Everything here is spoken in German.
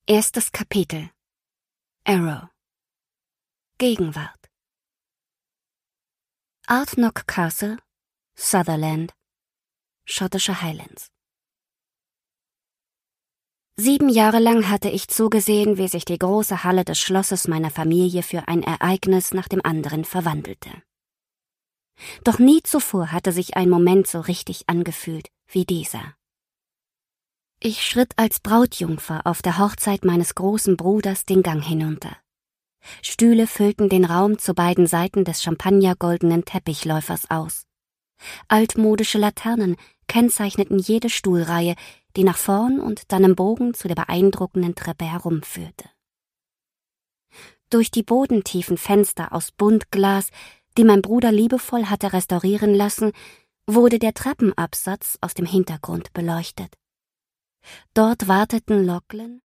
Erstes Kapitel. Arrow. Gegenwart. Ardknock Castle, Sutherland, schottische Highlands. 7 Jahre lang hatte ich zugesehen, wie sich die große Halle des Schlosses meiner Familie für ein Ereignis nach dem anderen verwandelte. Doch nie zuvor hatte sich ein Moment so richtig angefühlt wie dieser. Ich schritt als Brautjungfer auf der Hochzeit meines großen Bruders den Gang hinunter. Stühle füllten den Raum zu beiden Seiten des champagnergoldenen Teppichläufers aus. Altmodische Laternen kennzeichneten jede Stuhlreihe, die nach vorn und dann im Bogen zu der beeindruckenden Treppe herumführte. Durch die bodentiefen Fenster aus Buntglas, die mein Bruder liebevoll hatte restaurieren lassen, wurde der Treppenabsatz aus dem Hintergrund beleuchtet. Dort warteten Lachlan,